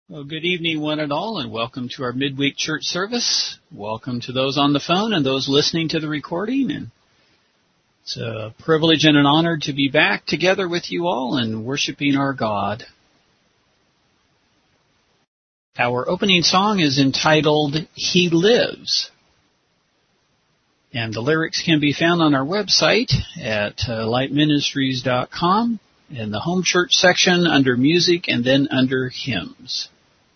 Well, good evening, one and all, and welcome to our midweek church service. Welcome to those on the phone and those listening to the recording. And it's a privilege and an honor to be back together with you all and worshiping our God. Our opening song is entitled, He Lives. And the lyrics can be found on our website at lightministries.com in the home church section under music and then under hymns.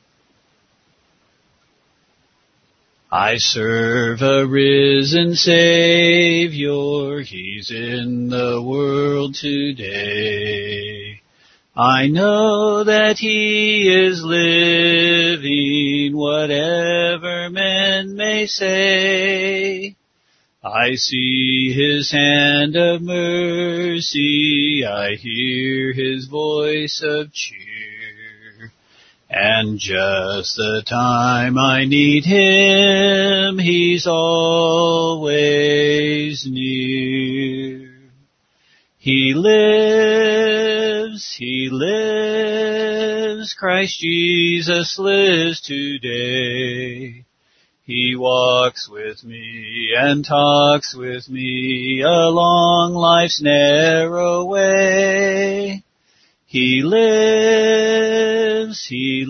I serve a risen Savior, He's in the world today. I know that He is living, whatever men may say. I see His hand of mercy, I hear His voice of cheer. And just the time I need Him, He's always near. He lives, Christ Jesus lives today. He walks with me and talks with me along life's narrow way. He lives,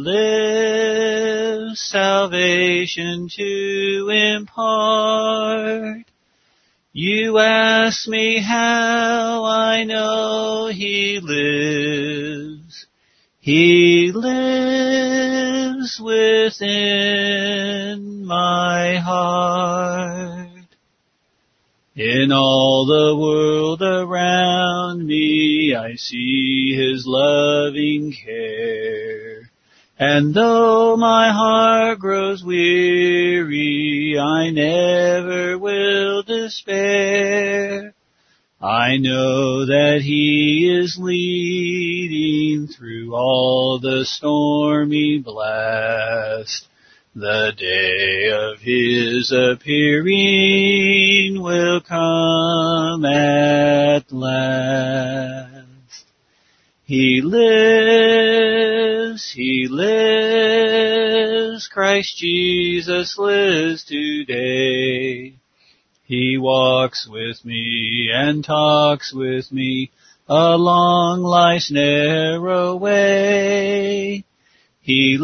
salvation to impart. You ask me how I know He lives. He lives within my heart. In all the world around me, I see His loving care. And though my heart grows weary, I never will despair. I know that He is leading through all the stormy blast. The day of His appearing will come at last. He lives, Christ Jesus lives today. He walks with me and talks with me along life's narrow way. He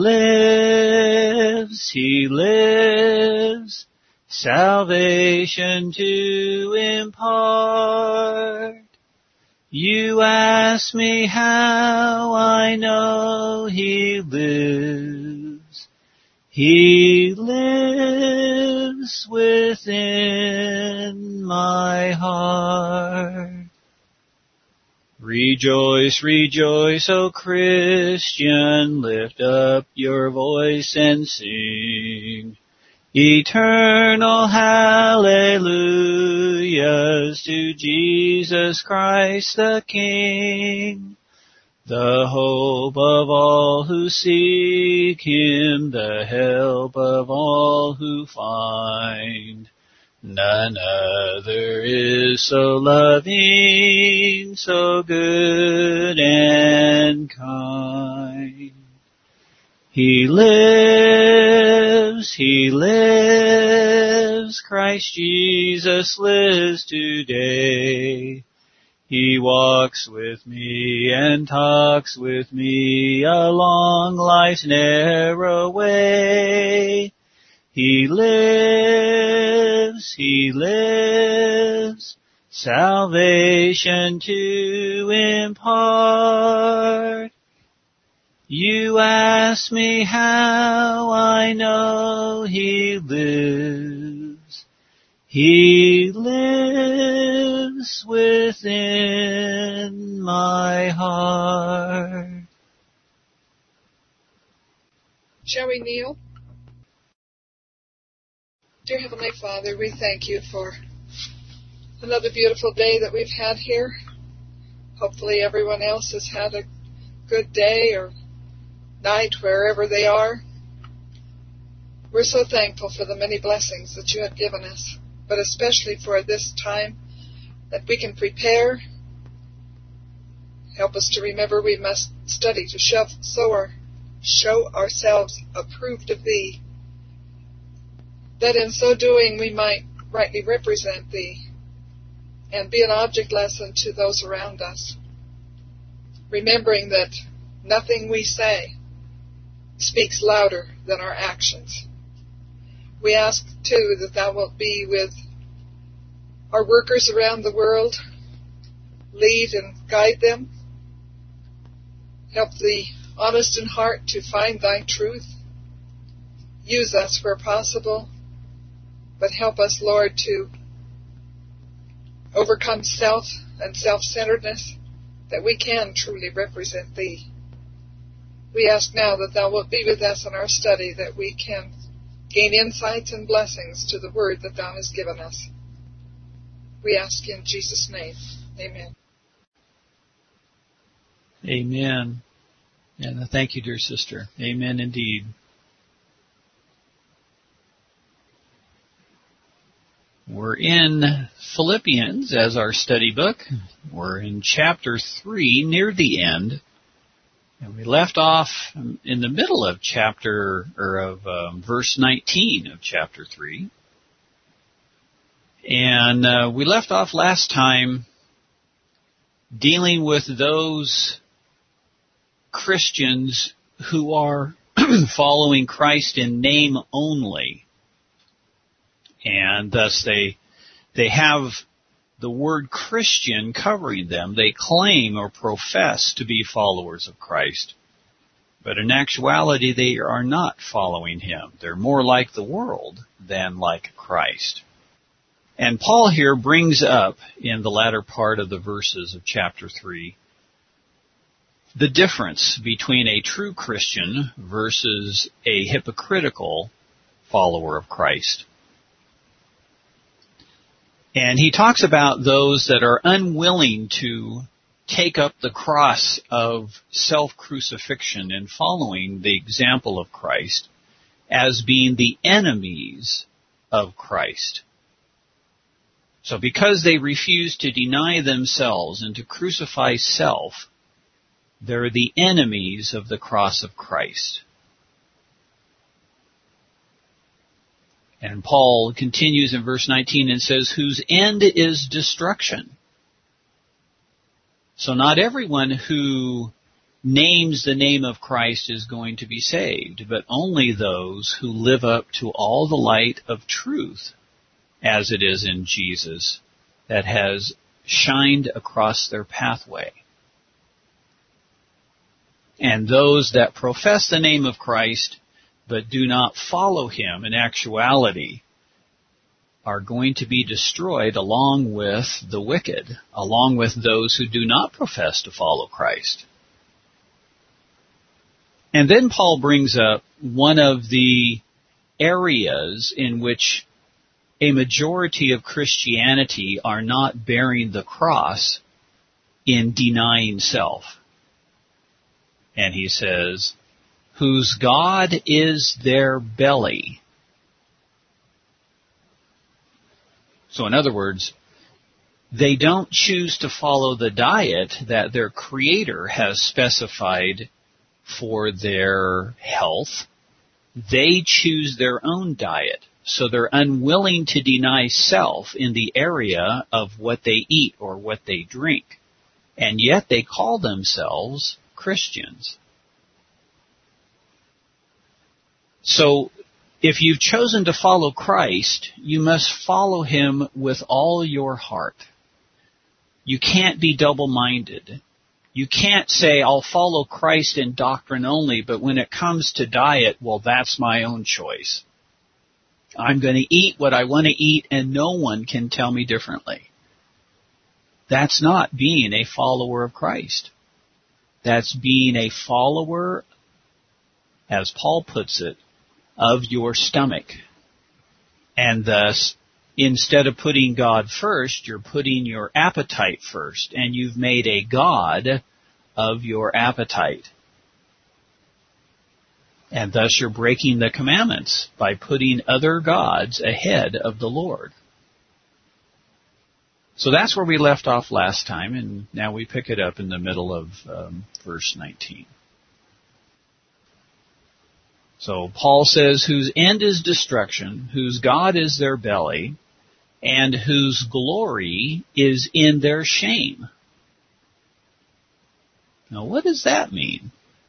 lives, salvation to impart. You ask me how I know He lives. He lives within my heart. Rejoice, rejoice, O Christian, lift up your voice and sing. Eternal hallelujahs to Jesus Christ the King. The hope of all who seek Him, the help of all who find. None other is so loving, so good and kind. He lives, Christ Jesus lives today. He walks with me and talks with me along life's narrow way. He lives, salvation to impart. You ask me how I know He lives. He lives within my heart. Shall we kneel? Dear Heavenly Father, we thank You for another beautiful day that we've had here. Hopefully everyone else has had a good day or night wherever they are. We're so thankful for the many blessings that You have given us, but especially for this time that we can prepare. Help us to remember we must study to sow our show ourselves approved of Thee, that in so doing we might rightly represent Thee and be an object lesson to those around us, remembering that nothing we say speaks louder than our actions. We ask, too, that Thou wilt be with our workers around the world, lead and guide them, help the honest in heart to find Thy truth, use us where possible, but help us, Lord, to overcome self and self-centeredness, that we can truly represent Thee. We ask now that Thou wilt be with us in our study, that we can gain insights and blessings to the word that Thou hast given us. We ask in Jesus' name. Amen. Amen. And thank you, dear sister. Amen indeed. We're in Philippians as our study book. We're in chapter 3, near the end. And we left off in the middle of verse 19 of chapter 3. And we left off last time dealing with those Christians who are following Christ in name only. And thus they have the word Christian covering them. They claim or profess to be followers of Christ. But in actuality, they are not following Him. They're more like the world than like Christ. And Paul here brings up, in the latter part of the verses of chapter 3, the difference between a true Christian versus a hypocritical follower of Christ. And he talks about those that are unwilling to take up the cross of self-crucifixion and following the example of Christ as being the enemies of Christ. So because they refuse to deny themselves and to crucify self, they're the enemies of the cross of Christ. And Paul continues in verse 19 and says, whose end is destruction. So not everyone who names the name of Christ is going to be saved, but only those who live up to all the light of truth, as it is in Jesus, that has shined across their pathway. And those that profess the name of Christ but do not follow Him in actuality are going to be destroyed along with the wicked, along with those who do not profess to follow Christ. And then Paul brings up one of the areas in which a majority of Christianity are not bearing the cross in denying self. And he says, whose God is their belly. So in other words, they don't choose to follow the diet that their Creator has specified for their health. They choose their own diet. So they're unwilling to deny self in the area of what they eat or what they drink. And yet they call themselves Christians. So, if you've chosen to follow Christ, you must follow Him with all your heart. You can't be double-minded. You can't say, I'll follow Christ in doctrine only, but when it comes to diet, well, that's my own choice. I'm going to eat what I want to eat, and no one can tell me differently. That's not being a follower of Christ. That's being a follower, as Paul puts it, of your stomach. And thus, instead of putting God first, you're putting your appetite first, and you've made a god of your appetite. And thus you're breaking the commandments by putting other gods ahead of the Lord. So that's where we left off last time, and now we pick it up in the middle of verse 19. So Paul says, whose end is destruction, whose God is their belly, and whose glory is in their shame. Now, what does that mean?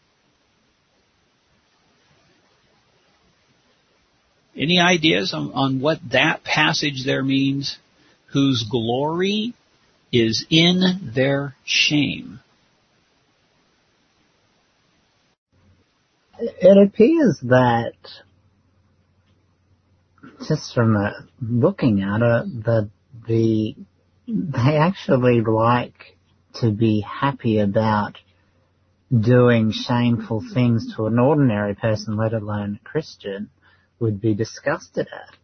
Any ideas on what that passage there means? Whose glory is in their shame. It appears that, just from looking at it, that they actually like to be happy about doing shameful things to an ordinary person, let alone a Christian, would be disgusted at.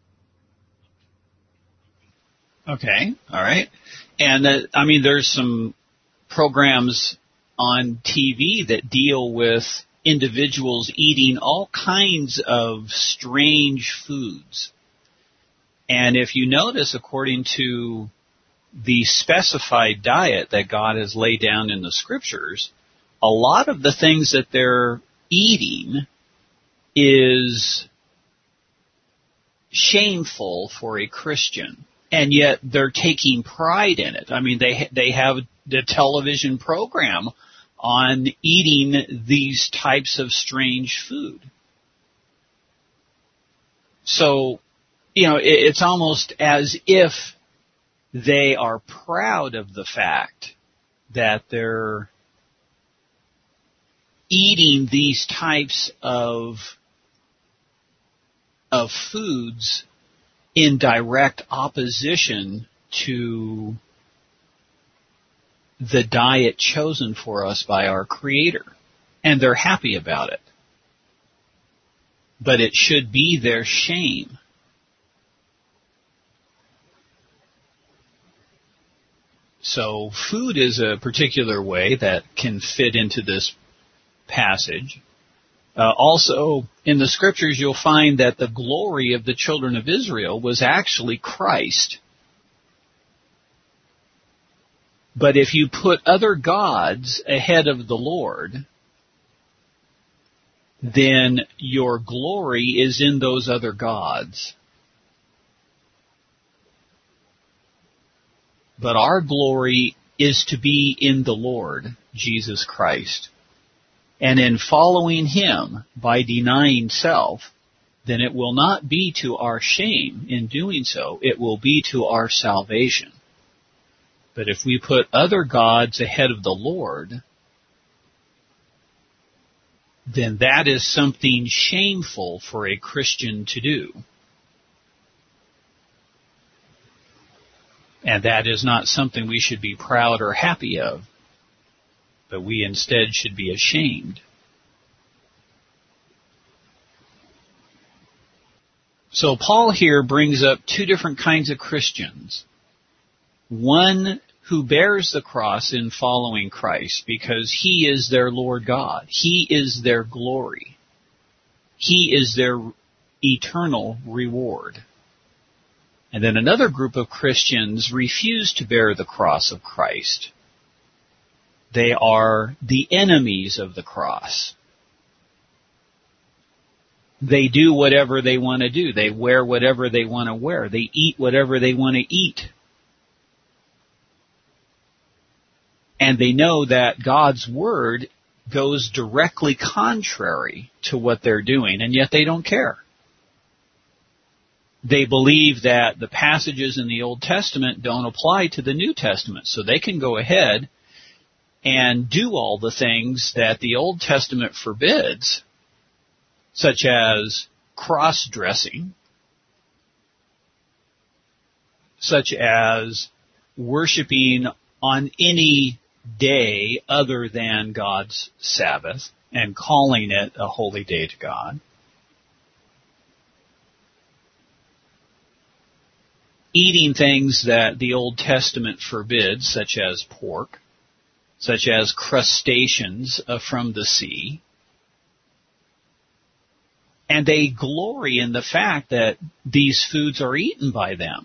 Okay, all right. And, there's some programs on TV that deal with individuals eating all kinds of strange foods. And if you notice, according to the specified diet that God has laid down in the Scriptures, a lot of the things that they're eating is shameful for a Christian, and yet they're taking pride in it. They have the television program on eating these types of strange food. So, it's almost as if they are proud of the fact that they're eating these types of foods in direct opposition to the diet chosen for us by our Creator. And they're happy about it. But it should be their shame. So food is a particular way that can fit into this passage. Also, in the Scriptures, you'll find that the glory of the children of Israel was actually Christ. But if you put other gods ahead of the Lord, then your glory is in those other gods. But our glory is to be in the Lord, Jesus Christ. And in following Him by denying self, then it will not be to our shame in doing so. It will be to our salvation. But if we put other gods ahead of the Lord, then that is something shameful for a Christian to do. And that is not something we should be proud or happy of, but we instead should be ashamed. So Paul here brings up two different kinds of Christians. One who bears the cross in following Christ because He is their Lord God. He is their glory. He is their eternal reward. And then another group of Christians refuse to bear the cross of Christ. They are the enemies of the cross. They do whatever they want to do. They wear whatever they want to wear. They eat whatever they want to eat. And they know that God's Word goes directly contrary to what they're doing, and yet they don't care. They believe that the passages in the Old Testament don't apply to the New Testament, so they can go ahead and do all the things that the Old Testament forbids, such as cross-dressing, such as worshiping on any day other than God's Sabbath and calling it a holy day to God. Eating things that the Old Testament forbids, such as pork, such as crustaceans from the sea. And they glory in the fact that these foods are eaten by them.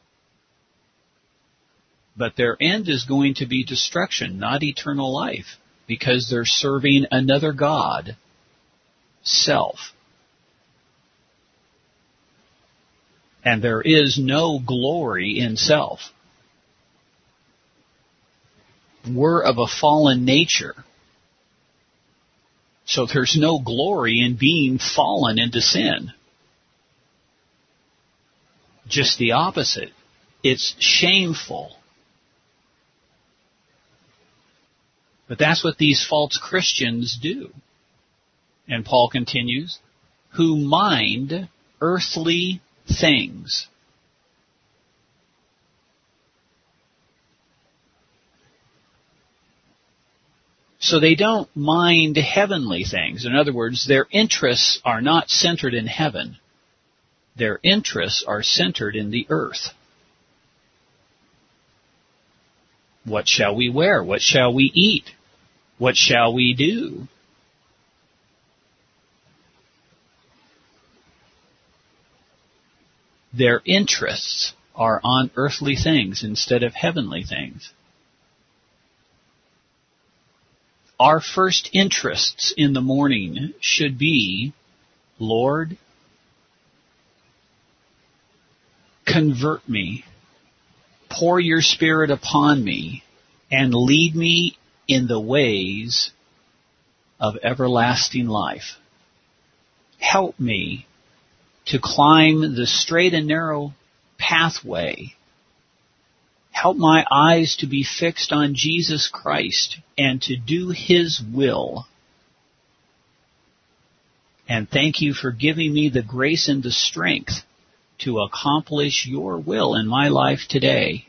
But their end is going to be destruction, not eternal life, because they're serving another god, self. And there is no glory in self. We're of a fallen nature. So there's no glory in being fallen into sin. Just the opposite. It's shameful. But that's what these false Christians do. And Paul continues, who mind earthly things. So they don't mind heavenly things. In other words, their interests are not centered in heaven. Their interests are centered in the earth. What shall we wear? What shall we eat? What shall we do? Their interests are on earthly things instead of heavenly things. Our first interests in the morning should be, Lord, convert me, pour your Spirit upon me, and lead me in the ways of everlasting life. Help me to climb the straight and narrow pathway. Help my eyes to be fixed on Jesus Christ and to do His will. And thank you for giving me the grace and the strength to accomplish your will in my life today.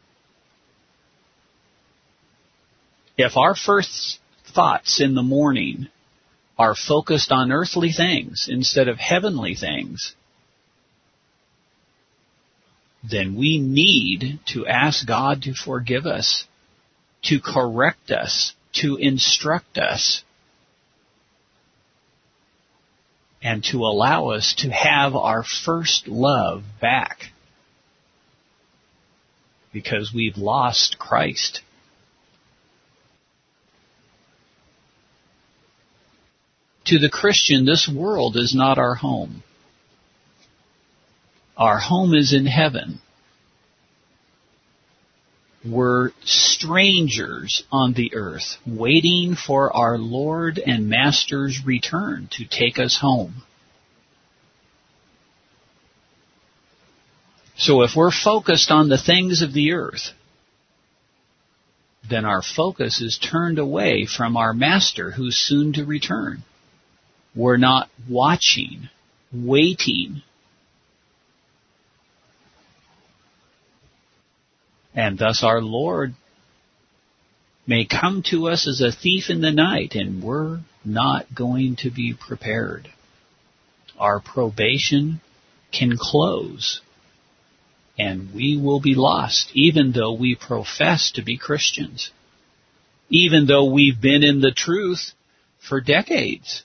If our first thoughts in the morning are focused on earthly things instead of heavenly things, then we need to ask God to forgive us, to correct us, to instruct us, and to allow us to have our first love back, because we've lost Christ. To the Christian, this world is not our home. Our home is in heaven. We're strangers on the earth, waiting for our Lord and Master's return to take us home. So if we're focused on the things of the earth, then our focus is turned away from our Master who's soon to return. We're not watching, waiting. And thus our Lord may come to us as a thief in the night, and we're not going to be prepared. Our probation can close, and we will be lost, even though we profess to be Christians, even though we've been in the truth for decades.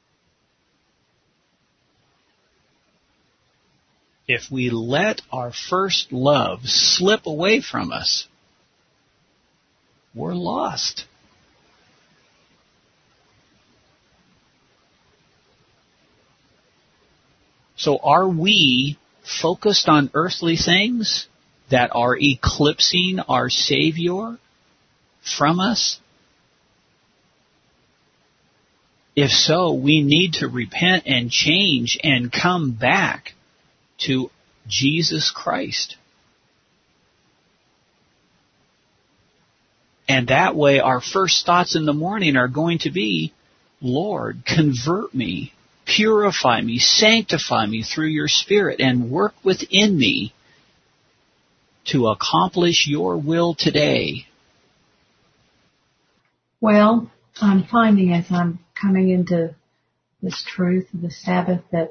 If we let our first love slip away from us, we're lost. So are we focused on earthly things that are eclipsing our Savior from us? If so, we need to repent and change and come back to Jesus Christ. And that way our first thoughts in the morning are going to be, Lord, convert me, purify me, sanctify me through your Spirit, and work within me to accomplish your will today. Well, I'm finding as I'm coming into this truth of the Sabbath that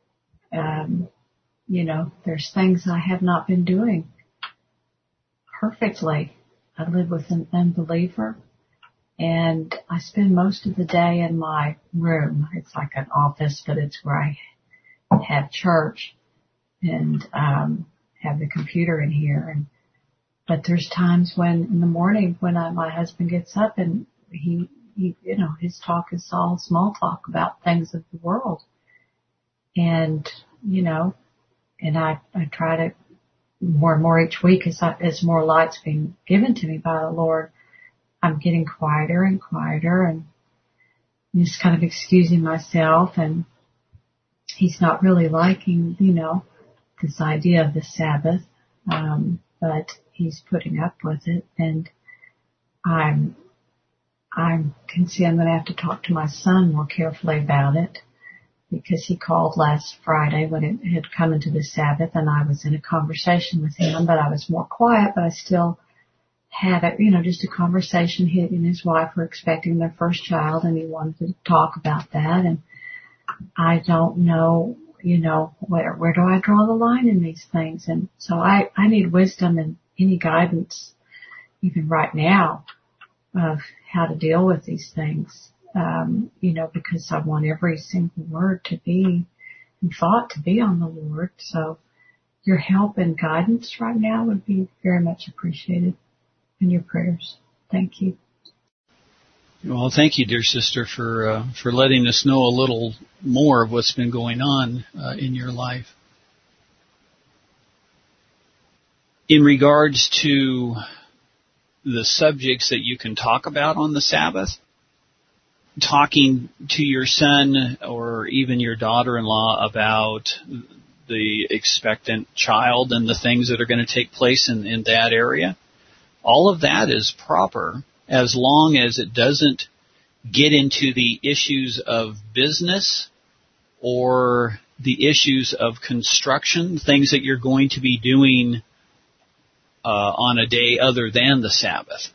there's things I have not been doing perfectly. I live with an unbeliever, and I spend most of the day in my room. It's like an office, but it's where I have church and have the computer in here. But there's times when in the morning when my husband gets up and he his talk is all small talk about things of the world. And, And I try to more and more each week as more light's being given to me by the Lord, I'm getting quieter and quieter and just kind of excusing myself, and He's not really liking, this idea of the Sabbath, but He's putting up with it, and I can see I'm going to have to talk to my son more carefully about it, because he called last Friday when it had come into the Sabbath, and I was in a conversation with him, but I was more quiet, but I still had just a conversation. He and his wife were expecting their first child, and he wanted to talk about that, and I don't know, where do I draw the line in these things? And so I need wisdom and any guidance, even right now, of how to deal with these things, because I want every single word to be and thought to be on the Lord. So your help and guidance right now would be very much appreciated, and your prayers. Thank you. Well, thank you, dear sister, for letting us know a little more of what's been going on in your life. In regards to the subjects that you can talk about on the Sabbath, talking to your son or even your daughter-in-law about the expectant child and the things that are going to take place in that area, all of that is proper as long as it doesn't get into the issues of business or the issues of construction, things that you're going to be doing on a day other than the Sabbath.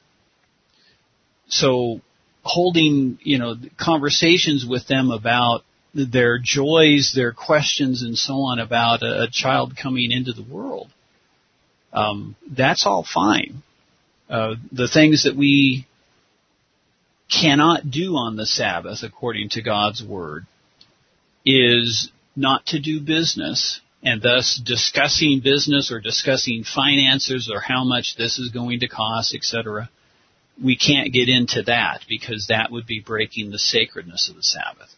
So holding, conversations with them about their joys, their questions, and so on about a child coming into the world, that's all fine. The things that we cannot do on the Sabbath, according to God's Word, is not to do business, and thus discussing business or discussing finances or how much this is going to cost, etc. We can't get into that because that would be breaking the sacredness of the Sabbath.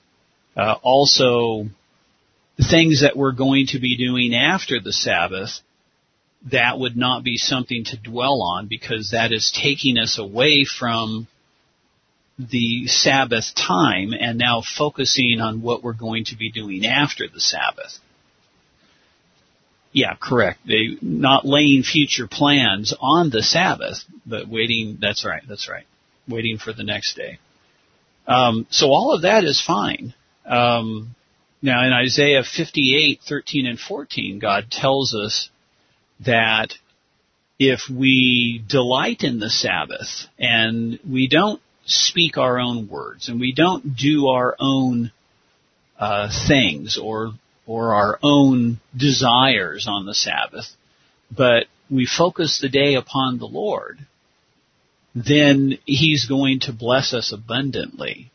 Also, things that we're going to be doing after the Sabbath, that would not be something to dwell on because that is taking us away from the Sabbath time and now focusing on what we're going to be doing after the Sabbath. Yeah, correct. They not laying future plans on the Sabbath, but waiting. That's right. Waiting for the next day. So all of that is fine. Now in Isaiah 58:13 and 14, God tells us that if we delight in the Sabbath and we don't speak our own words and we don't do our own things or our own desires on the Sabbath, but we focus the day upon the Lord, then He's going to bless us abundantly.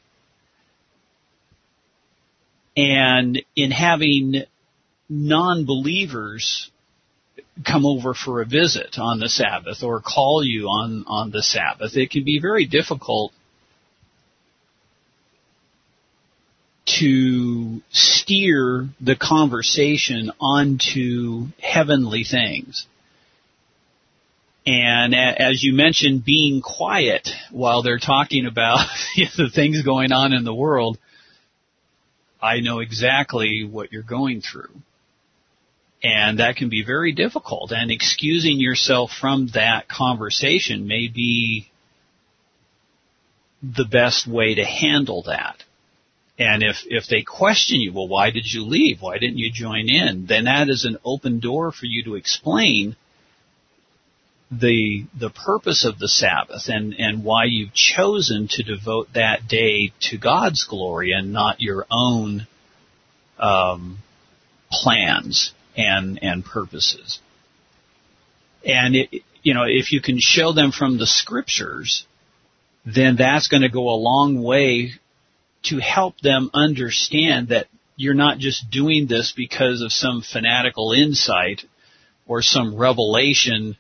And in having non-believers come over for a visit on the Sabbath or call you on the Sabbath, it can be very difficult to steer the conversation onto heavenly things. And as you mentioned, being quiet while they're talking about the things going on in the world, I know exactly what you're going through. And that can be very difficult. And excusing yourself from that conversation may be the best way to handle that. And if they question you, well, why did you leave? Why didn't you join in? Then that is an open door for you to explain the purpose of the Sabbath and why you've chosen to devote that day to God's glory and not your own plans and purposes. And if you can show them from the Scriptures, then that's going to go a long way to help them understand that you're not just doing this because of some fanatical insight or some revelation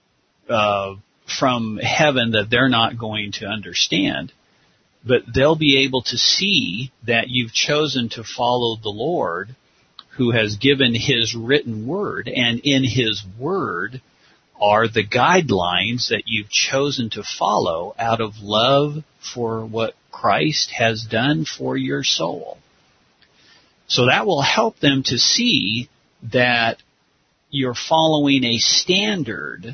from heaven that they're not going to understand, but they'll be able to see that you've chosen to follow the Lord, who has given His written word, and in His word are the guidelines that you've chosen to follow out of love for what Christ has done for your soul. So that will help them to see that you're following a standard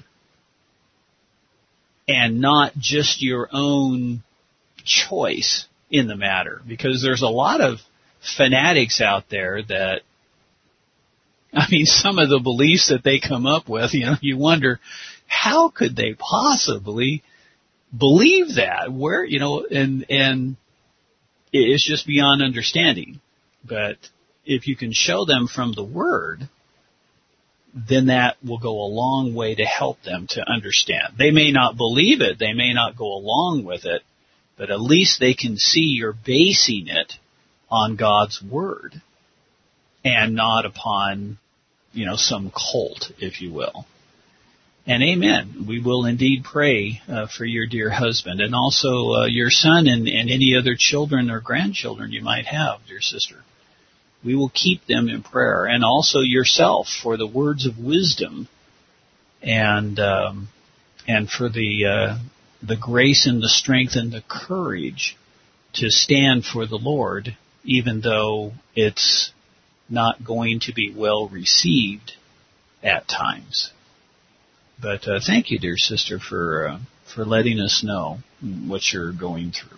and not just your own choice in the matter. Because there's a lot of fanatics out there that, I mean, some of the beliefs that they come up with, you wonder, how could they possibly believe that? Where, and it's just beyond understanding. But if you can show them from the Word, then that will go a long way to help them to understand. They may not believe it, they may not go along with it, but at least they can see you're basing it on God's Word and not upon, some cult, if you will. And amen. We will indeed pray for your dear husband and also your son and any other children or grandchildren you might have, dear sister. We will keep them in prayer, and also yourself for the words of wisdom and for the grace and the strength and the courage to stand for the Lord, even though it's not going to be well received at times. But thank you, dear sister, for letting us know what you're going through.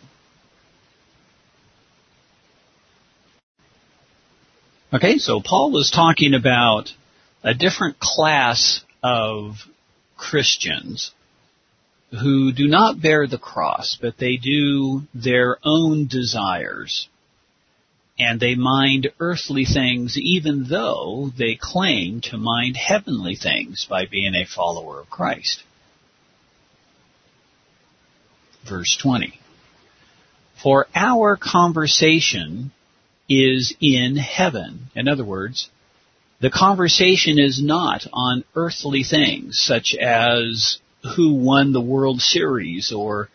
Okay, so Paul was talking about a different class of Christians who do not bear the cross, but they do their own desires. And they mind earthly things even though they claim to mind heavenly things by being a follower of Christ. Verse 20. For our conversation is in heaven. In other words, the conversation is not on earthly things such as who won the World Series or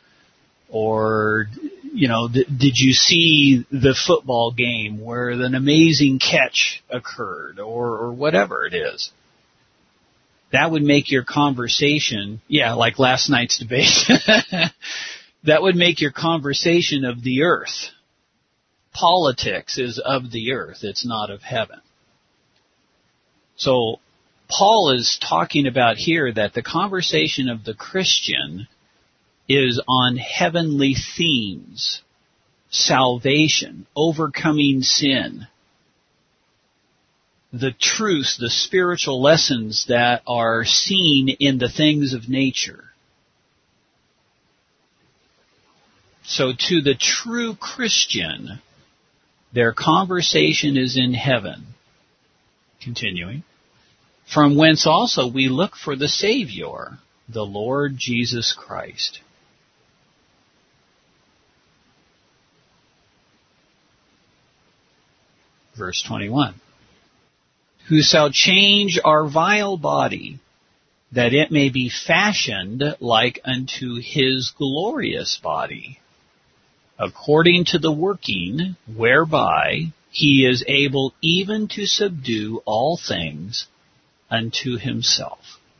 did you see the football game where an amazing catch occurred or whatever it is. That would make your conversation, like last night's debate, that would make your conversation of the earth. Politics is of the earth, it's not of heaven. So Paul is talking about here that the conversation of the Christian is on heavenly themes, salvation, overcoming sin, the truths, the spiritual lessons that are seen in the things of nature. So to the true Christian, their conversation is in heaven. Continuing. From whence also we look for the Savior, the Lord Jesus Christ. Verse 21. Who shall change our vile body, that it may be fashioned like unto His glorious body, according to the working whereby He is able even to subdue all things unto Himself.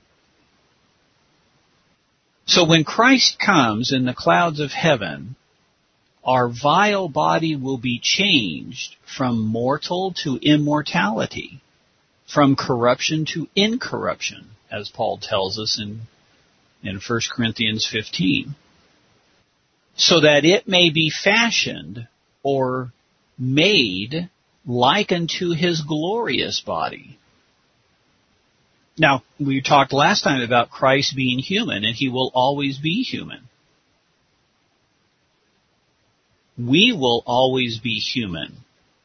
So when Christ comes in the clouds of heaven, our vile body will be changed from mortal to immortality, from corruption to incorruption, as Paul tells us in 1 Corinthians 15, so that it may be fashioned or made like unto His glorious body. Now, we talked last time about Christ being human, and He will always be human. We will always be human.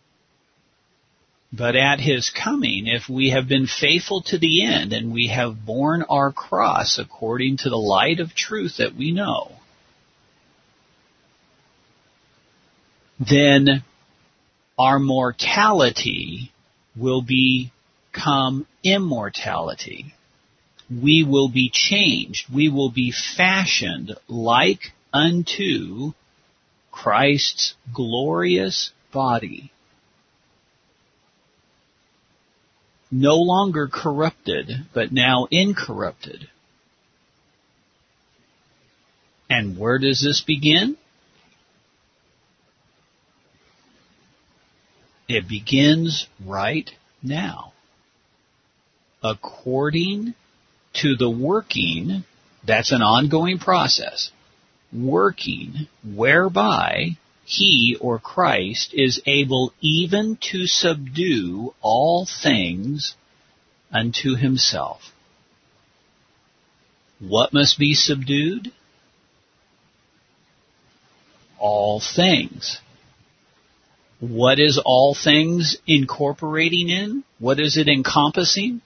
But at His coming, if we have been faithful to the end and we have borne our cross according to the light of truth that we know, then our mortality will become immortality. We will be changed. We will be fashioned like unto Christ's glorious body. no longer corrupted, but now incorrupted. And where does this begin? It begins right now. According to the working, that's an ongoing process, working whereby he or Christ is able even to subdue all things unto himself. What must be subdued? All things. What is all things incorporating in? What is it encompassing?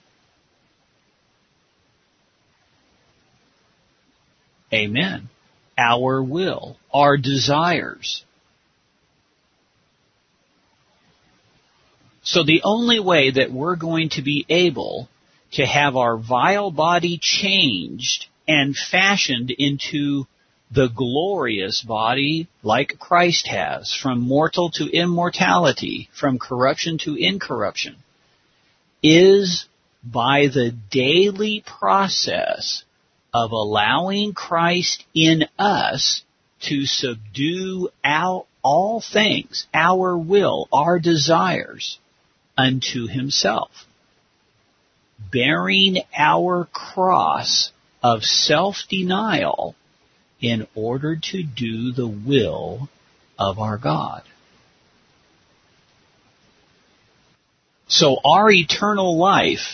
Amen. Our will, our desires. So the only way that we're going to be able to have our vile body changed and fashioned into the glorious body like Christ has, from mortal to immortality, from corruption to incorruption, is by the daily process of allowing Christ in us to subdue all things, our will, our desires, unto himself, bearing our cross of self-denial in order to do the will of our God. So our eternal life,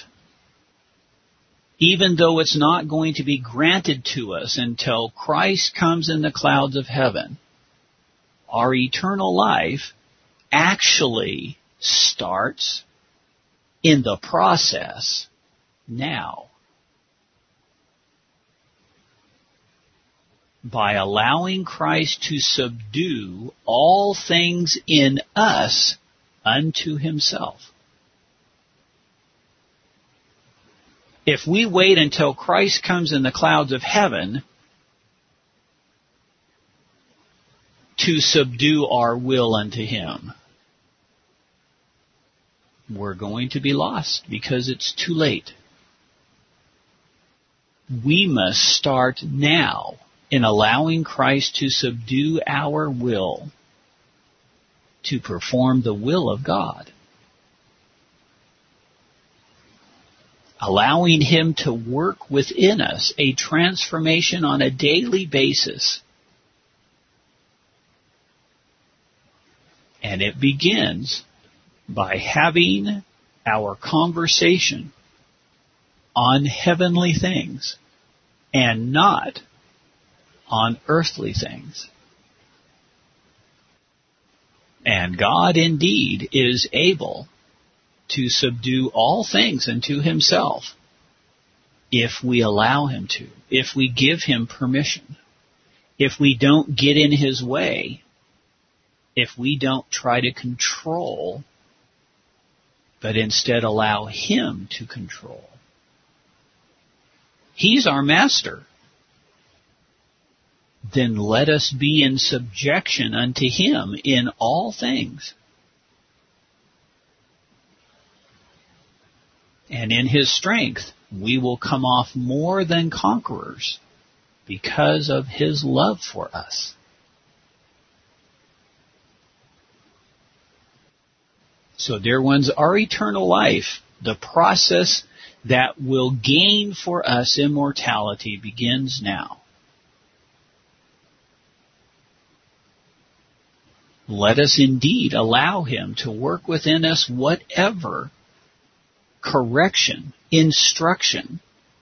even though it's not going to be granted to us until Christ comes in the clouds of heaven, our eternal life actually starts in the process now. By allowing Christ to subdue all things in us unto himself. If we wait until Christ comes in the clouds of heaven to subdue our will unto him, we're going to be lost because it's too late. We must start now in allowing Christ to subdue our will to perform the will of God. Allowing him to work within us a transformation on a daily basis. And it begins by having our conversation on heavenly things and not on earthly things. And God indeed is able to subdue all things unto himself if we allow him to, if we give him permission, if we don't get in his way, if we don't try to control, but instead allow him to control. He's our master. Then let us be in subjection unto him in all things. And in his strength, we will come off more than conquerors because of his love for us. So, dear ones, our eternal life, the process that will gain for us immortality, begins now. Let us indeed allow him to work within us whatever correction, instruction,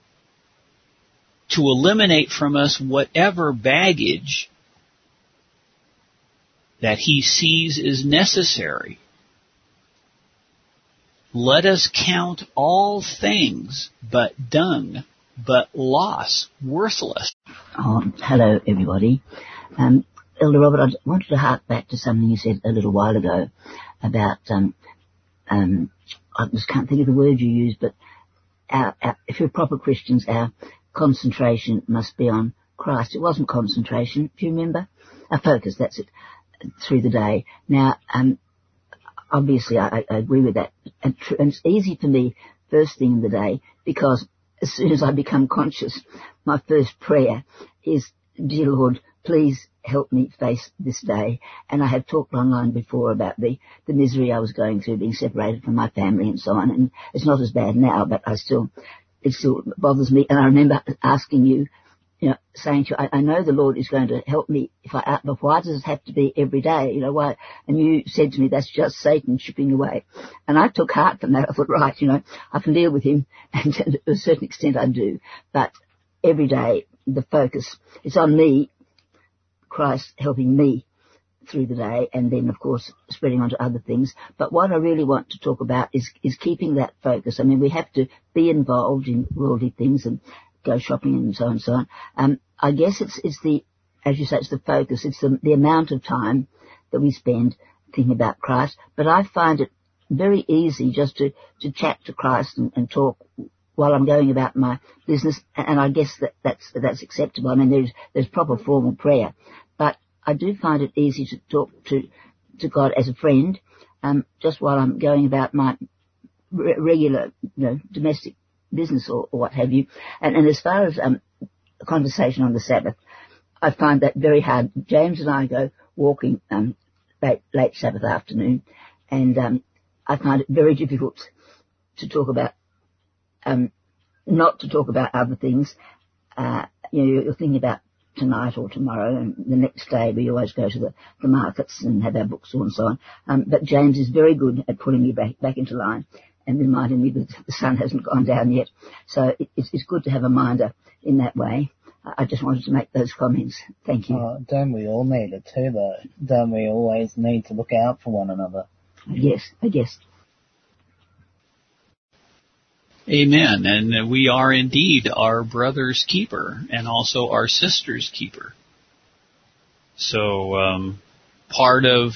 to eliminate from us whatever baggage that he sees is necessary. Let us count all things but dung, but loss, worthless. Hello, everybody. Elder Robert, I wanted to hark back to something you said a little while ago about, I just can't think of the word you used, but if we're proper Christians, our concentration must be on Christ. It wasn't concentration, do you remember? Our focus, that's it, through the day. Now, obviously, I agree with that. And it's easy for me first thing in the day, because as soon as I become conscious, my first prayer is, dear Lord, please help me face this day. And I have talked online before about the misery I was going through, being separated from my family and so on. And it's not as bad now, but it still bothers me. And I remember asking you, saying to you, I know the Lord is going to help me but why does it have to be every day? Why? And you said to me, that's just Satan chipping away. And I took heart from that. I thought, right, I can deal with him, and to a certain extent I do. But every day, the focus is on me, Christ helping me through the day, and then, of course, spreading on to other things. But what I really want to talk about is keeping that focus. I mean, we have to be involved in worldly things and go shopping and so on and so on. I guess it's the, as you say, it's the focus. It's the amount of time that we spend thinking about Christ. But I find it very easy just to chat to Christ and talk while I'm going about my business. And I guess that's acceptable. I mean, there's proper formal prayer. But I do find it easy to talk to God as a friend, just while I'm going about my regular, domestic business or what have you. And as far as a conversation on the Sabbath, I find that very hard. James and I go walking late Sabbath afternoon, and I find it very difficult to talk about, not to talk about other things. You're thinking about tonight or tomorrow, and the next day we always go to the markets and have our books and so on. But James is very good at pulling me back into line and reminding me that the sun hasn't gone down yet. So it's good to have a minder in that way. I just wanted to make those comments. Thank you. Don't we all need it too, though? Don't we always need to look out for one another? Yes, I guess. Amen. And we are indeed our brother's keeper and also our sister's keeper. So part of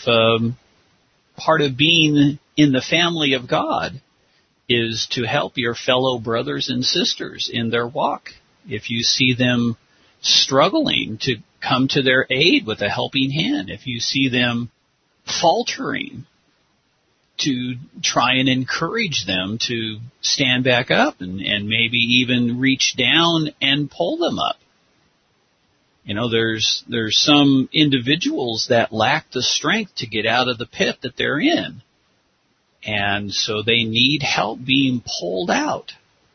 being in the family of God is to help your fellow brothers and sisters in their walk. If you see them struggling, to come to their aid with a helping hand. If you see them faltering, to try and encourage them to stand back up and maybe even reach down and pull them up. There's some individuals that lack the strength to get out of the pit that they're in. And so they need help being pulled out.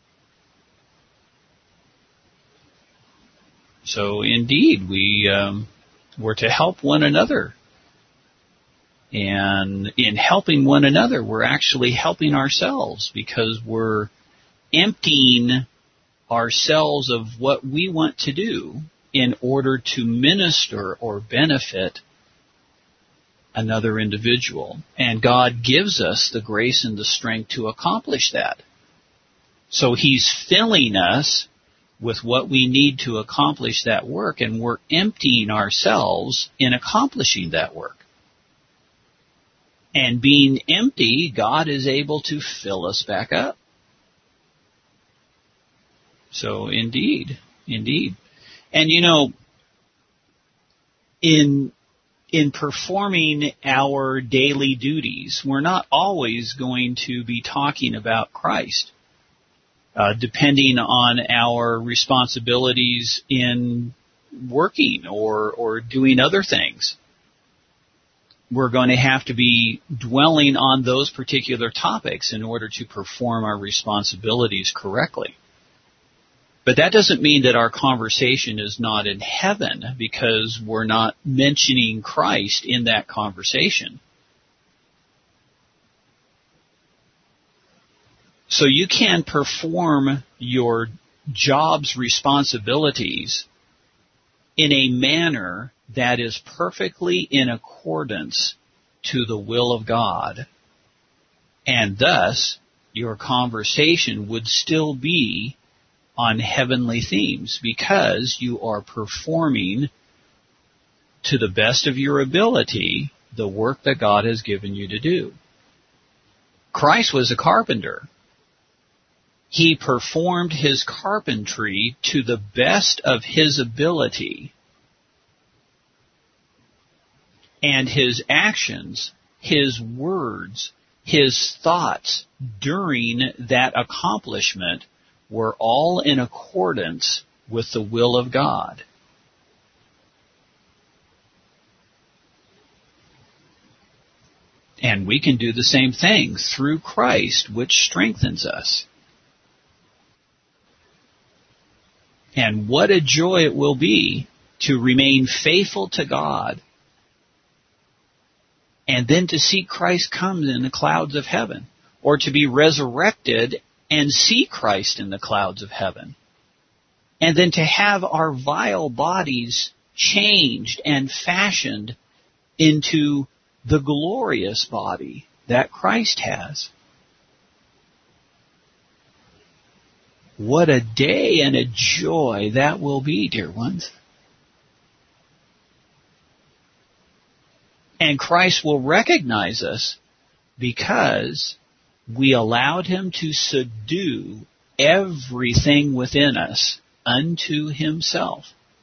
So indeed, we're to help one another. And in helping one another, we're actually helping ourselves, because we're emptying ourselves of what we want to do in order to minister or benefit another individual. And God gives us the grace and the strength to accomplish that. So He's filling us with what we need to accomplish that work, and we're emptying ourselves in accomplishing that work. And being empty, God is able to fill us back up. So indeed. And in performing our daily duties, we're not always going to be talking about Christ. Depending on our responsibilities in working or doing other things, we're going to have to be dwelling on those particular topics in order to perform our responsibilities correctly. But that doesn't mean that our conversation is not in heaven, because we're not mentioning Christ in that conversation. So you can perform your job's responsibilities in a manner that is perfectly in accordance to the will of God. And thus, your conversation would still be on heavenly themes, because you are performing to the best of your ability the work that God has given you to do. Christ was a carpenter. He performed his carpentry to the best of his ability. And his actions, his words, his thoughts during that accomplishment were all in accordance with the will of God. And we can do the same thing through Christ, which strengthens us. And what a joy it will be to remain faithful to God and then to see Christ come in the clouds of heaven, or to be resurrected and see Christ in the clouds of heaven, and then to have our vile bodies changed and fashioned into the glorious body that Christ has. What a day and a joy that will be, dear ones. And Christ will recognize us because we allowed Him to subdue everything within us unto Himself.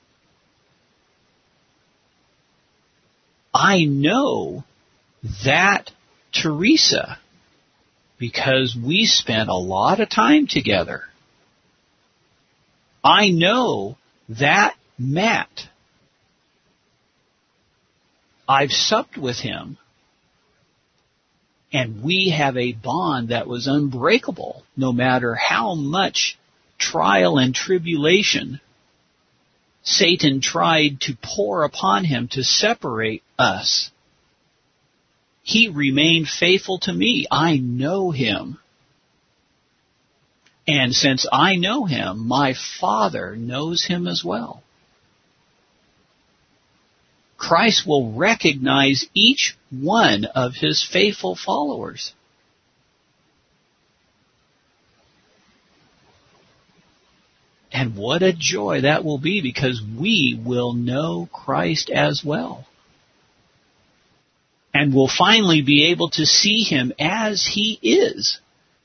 I know that Teresa because we spent a lot of time together. I know that Matt. I've supped with him, and we have a bond that was unbreakable, no matter how much trial and tribulation Satan tried to pour upon him to separate us. He remained faithful to me. I know him. And since I know him, my Father knows him as well. Christ will recognize each one of His faithful followers. And what a joy that will be, because we will know Christ as well. And will finally be able to see Him as He is.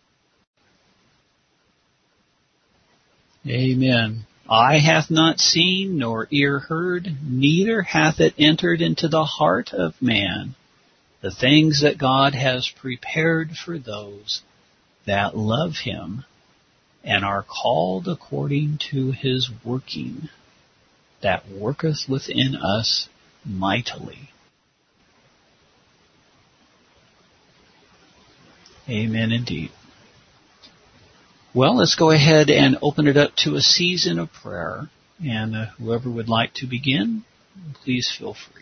Amen. Eye hath not seen, nor ear heard, neither hath it entered into the heart of man the things that God has prepared for those that love Him and are called according to His working, that worketh within us mightily. Amen indeed. Well, let's go ahead and open it up to a season of prayer. And whoever would like to begin, please feel free.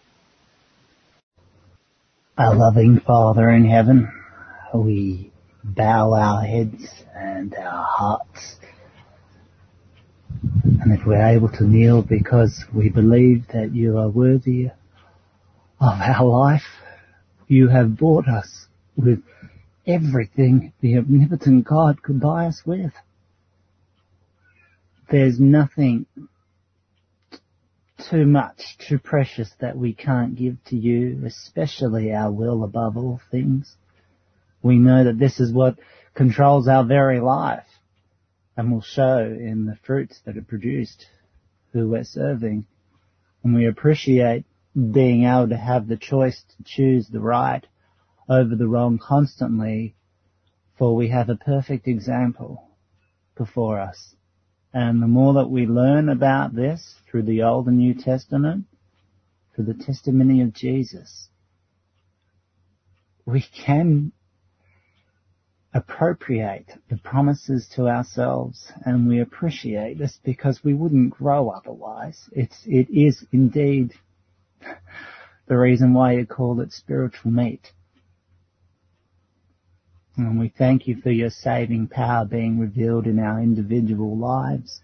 Our loving Father in heaven, we bow our heads and our hearts. And if we're able to kneel because we believe that you are worthy of our life, you have bought us with everything the omnipotent God could buy us with. There's nothing too much, too precious that we can't give to you, especially our will above all things. We know that this is what controls our very life and will show in the fruits that are produced who we're serving. And we appreciate being able to have the choice to choose the right over the wrong constantly, for we have a perfect example before us. And the more that we learn about this through the Old and New Testament, through the testimony of Jesus, we can appropriate the promises to ourselves, and we appreciate this because we wouldn't grow otherwise. It is indeed the reason why you call it spiritual meat. And we thank you for your saving power being revealed in our individual lives.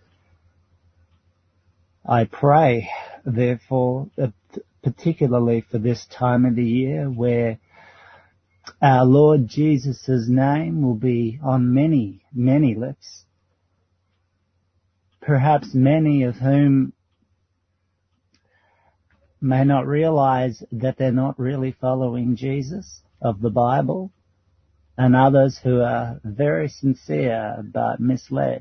I pray, therefore, particularly for this time of the year where our Lord Jesus' name will be on many, many lips, perhaps many of whom may not realize that they're not really following Jesus of the Bible, and others who are very sincere but misled.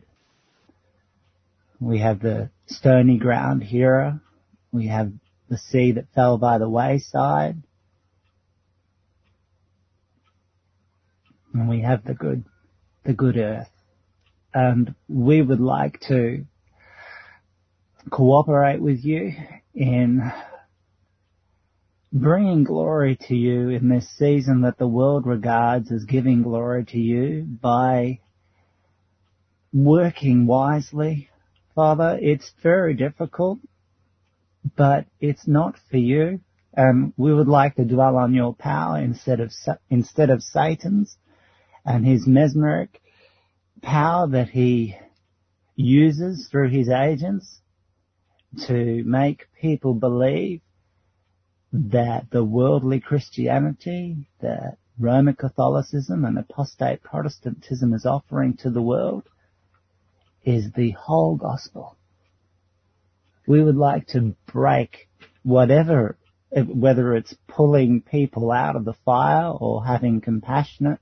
We have the stony ground hearer. We have the seed that fell by the wayside. and we have the good earth. And we would like to cooperate with you in bringing glory to you in this season that the world regards as giving glory to you by working wisely. Father, it's very difficult, but it's not for you. And we would like to dwell on your power instead of Satan's and his mesmeric power that he uses through his agents to make people believe that the worldly Christianity that Roman Catholicism and apostate Protestantism is offering to the world is the whole gospel. We would like to break whatever, whether it's pulling people out of the fire or having compassion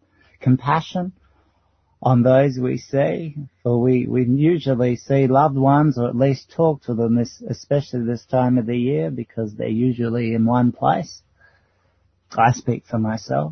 on those we see. For we usually see loved ones, or at least talk to them, especially this time of the year, because they're usually in one place. I speak for myself.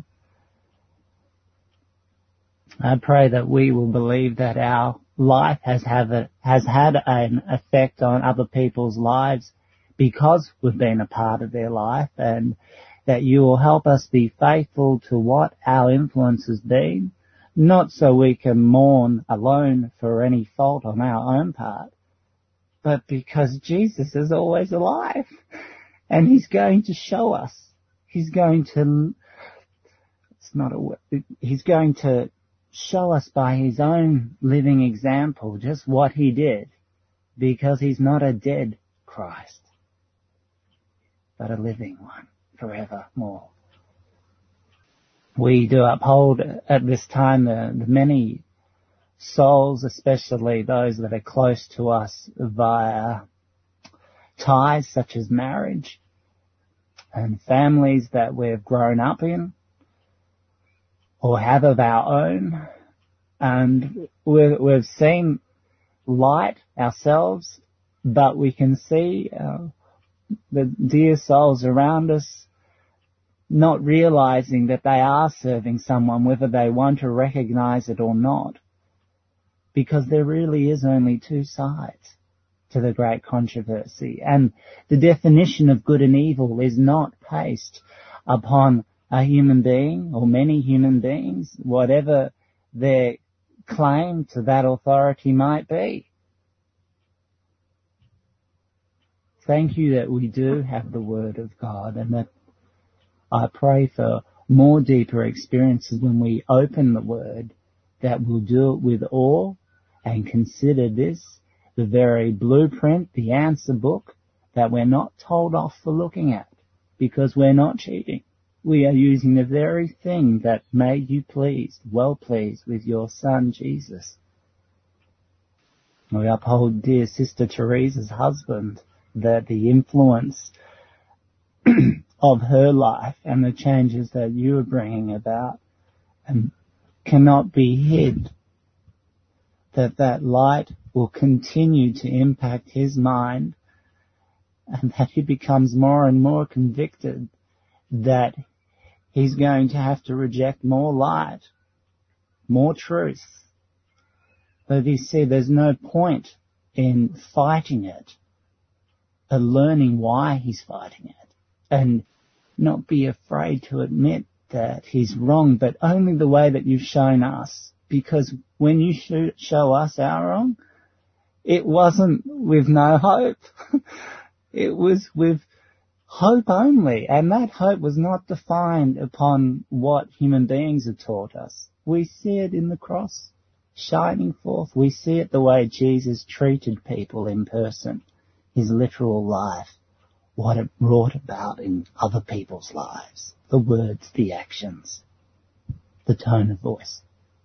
I pray that we will believe that our life has had an effect on other people's lives because we've been a part of their life, and that you will help us be faithful to what our influence has been, not so we can mourn alone for any fault on our own part, but because Jesus is always alive, and he's going to show us. He's going to show us by his own living example just what he did, because he's not a dead Christ, but a living one forevermore. We do uphold at this time the many souls, especially those that are close to us via ties such as marriage, and families that we've grown up in or have of our own. And we've seen light ourselves, but we can see the dear souls around us not realizing that they are serving someone, whether they want to recognize it or not, because there really is only two sides to the great controversy. And the definition of good and evil is not based upon a human being or many human beings, whatever their claim to that authority might be. Thank you that we do have the Word of God, and that I pray for more deeper experiences when we open the Word, that we'll do it with awe and consider this the very blueprint, the answer book, that we're not told off for looking at, because we're not cheating. We are using the very thing that made you well pleased with your Son, Jesus. We uphold dear Sister Teresa's husband, that the influence of her life and the changes that you are bringing about and cannot be hid, that light will continue to impact his mind, and that he becomes more and more convicted that he's going to have to reject more light, more truth. But you see, there's no point in fighting it, but learning why he's fighting it, and not be afraid to admit that he's wrong, but only the way that you've shown us. Because when you show us our wrong, it wasn't with no hope. It was with hope only, and that hope was not defined upon what human beings have taught us. We see it in the cross shining forth. We see it the way Jesus treated people in person, his literal life, what it brought about in other people's lives, the words, the actions, the tone of voice.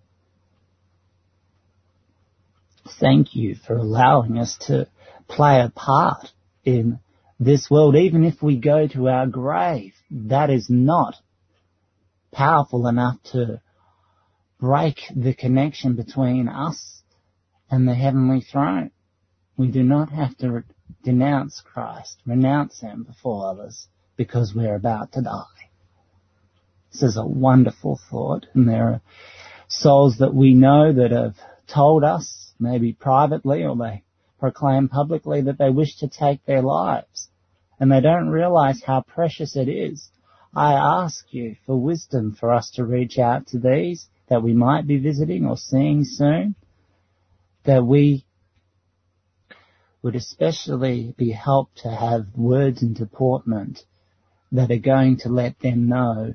Thank you for allowing us to play a part in this world. Even if we go to our grave, that is not powerful enough to break the connection between us and the heavenly throne. We do not have to denounce Christ, renounce him before others, because we're about to die. This is a wonderful thought, and there are souls that we know that have told us, maybe privately or they proclaim publicly, that they wish to take their lives, and they don't realize how precious it is. I ask you for wisdom for us to reach out to these that we might be visiting or seeing soon, that we would especially be helped to have words and deportment that are going to let them know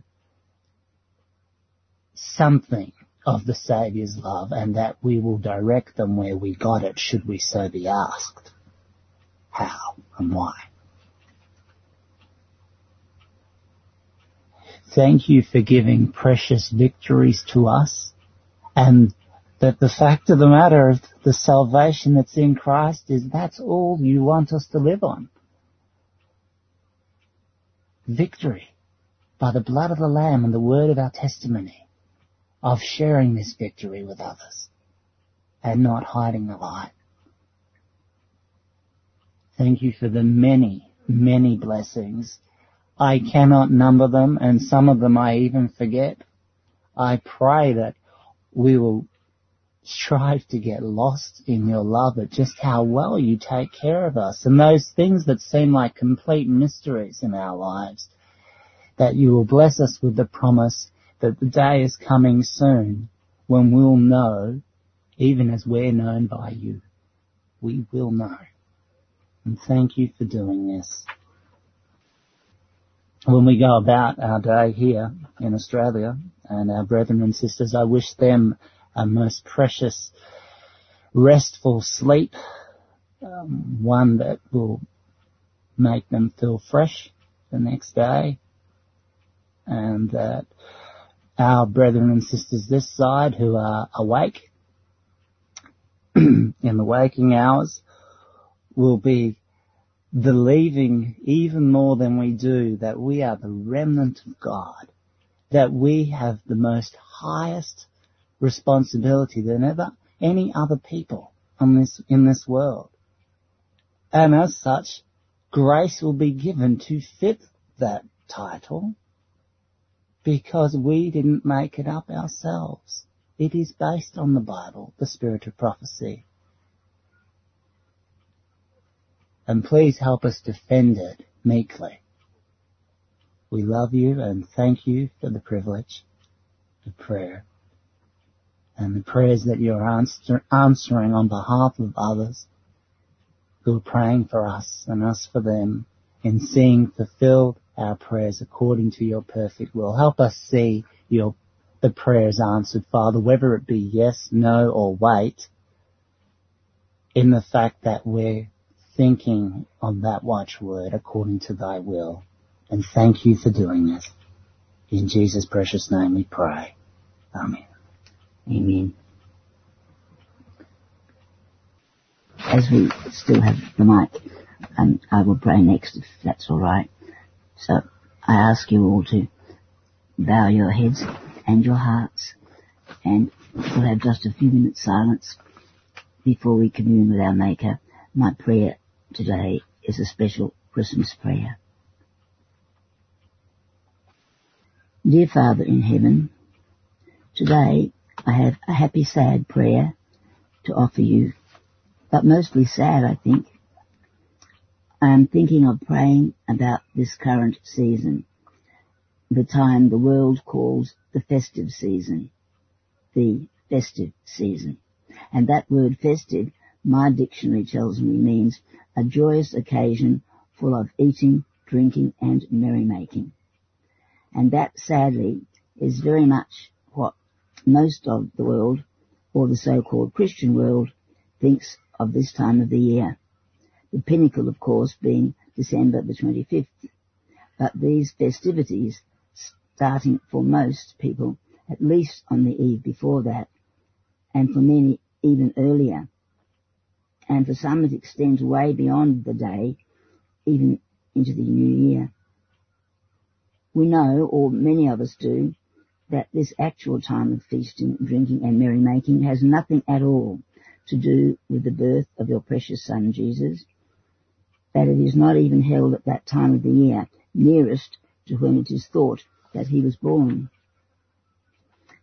something of the Saviour's love, and that we will direct them where we got it, should we so be asked. How and why? Thank you for giving precious victories to us, and that the fact of the matter of the salvation that's in Christ is that's all you want us to live on. Victory by the blood of the Lamb and the word of our testimony, of sharing this victory with others and not hiding the light. Thank you for the many, many blessings. I cannot number them, and some of them I even forget. I pray that we will strive to get lost in your love at just how well you take care of us, and those things that seem like complete mysteries in our lives, that you will bless us with the promise that the day is coming soon when we'll know, even as we're known by you. We will know. And thank you for doing this. When we go about our day here in Australia, and our brethren and sisters, I wish them a most precious, restful sleep, one that will make them feel fresh the next day, and that our brethren and sisters this side who are awake in the waking hours will be believing even more than we do that we are the remnant of God, that we have the most highest responsibility than ever any other people in this world. And as such, grace will be given to fit that title, because we didn't make it up ourselves. It is based on the Bible, the spirit of prophecy. And please help us defend it meekly. We love you and thank you for the privilege of prayer and the prayers that you're answering on behalf of others who are praying for us and us for them, in seeing fulfilled our prayers according to your perfect will. Help us see the prayers answered, Father, whether it be yes, no, or wait, in the fact that we're thinking on that watchword according to thy will. And thank you for doing this. In Jesus' precious name we pray. Amen. Amen. As we still have the mic, I will pray next, if that's all right. So I ask you all to bow your heads and your hearts, and we'll have just a few minutes silence before we commune with our Maker. My prayer today is a special Christmas prayer. Dear Father in heaven, today I have a happy, sad prayer to offer you, but mostly sad, I think. I am thinking of praying about this current season, the time the world calls the festive season. The festive season. And that word festive, my dictionary tells me, means a joyous occasion full of eating, drinking and merrymaking. And that, sadly, is very much what most of the world, or the so-called Christian world, thinks of this time of the year. The pinnacle, of course, being December the 25th. But these festivities, starting for most people, at least on the eve before that, and for many even earlier, and for some it extends way beyond the day, even into the new year. We know, or many of us do, that this actual time of feasting, drinking and merrymaking has nothing at all to do with the birth of your precious Son Jesus, that it is not even held at that time of the year, nearest to when it is thought that he was born.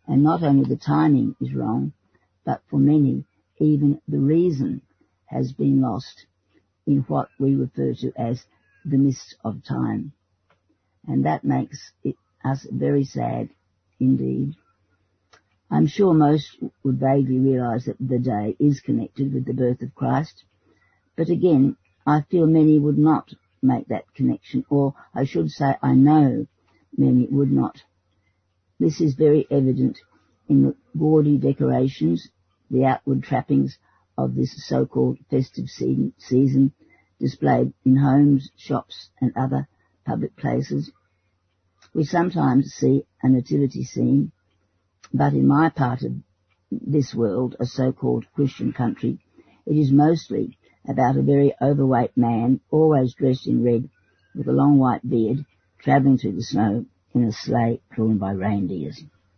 And not only the timing is wrong, but for many, even the reason has been lost in what we refer to as the mist of time. And that makes us very sad indeed. I'm sure most would vaguely realise that the day is connected with the birth of Christ, but again, I feel many would not make that connection, or I should say I know many would not. This is very evident in the gaudy decorations, the outward trappings of this so-called festive season displayed in homes, shops and other public places. We sometimes see a nativity scene, but in my part of this world, a so-called Christian country, it is mostly about a very overweight man, always dressed in red, with a long white beard, travelling through the snow in a sleigh drawn by reindeers.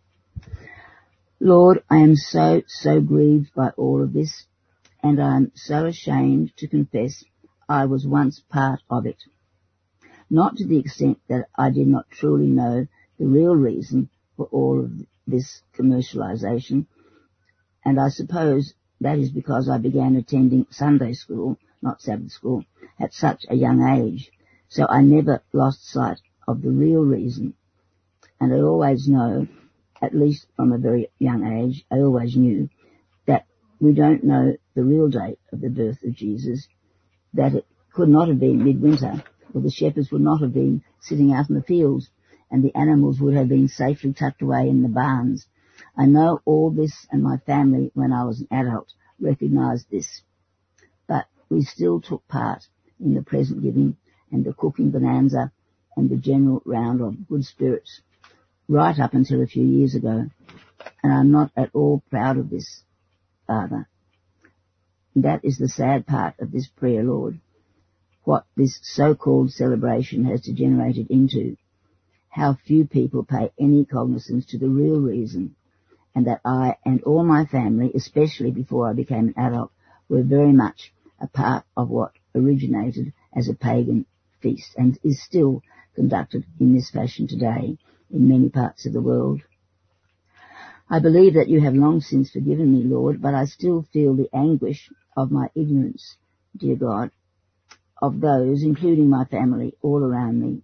Lord, I am so grieved by all of this, and I am so ashamed to confess I was once part of it. Not to the extent that I did not truly know the real reason for all of this commercialisation, and I suppose that is because I began attending Sunday school, not Sabbath school, at such a young age, so I never lost sight of the real reason. And I always know, at least from a very young age, I always knew that we don't know the real date of the birth of Jesus, that it could not have been midwinter, or the shepherds would not have been sitting out in the fields, and the animals would have been safely tucked away in the barns. I know all this, and my family, when I was an adult, recognised this. But we still took part in the present giving and the cooking bonanza and the general round of good spirits, right up until a few years ago. And I'm not at all proud of this, Father. That is the sad part of this prayer, Lord, what this so-called celebration has degenerated into. How few people pay any cognizance to the real reason, and that I and all my family, especially before I became an adult, were very much a part of what originated as a pagan feast and is still conducted in this fashion today in many parts of the world. I believe that you have long since forgiven me, Lord, but I still feel the anguish of my ignorance, dear God, of those, including my family, all around me.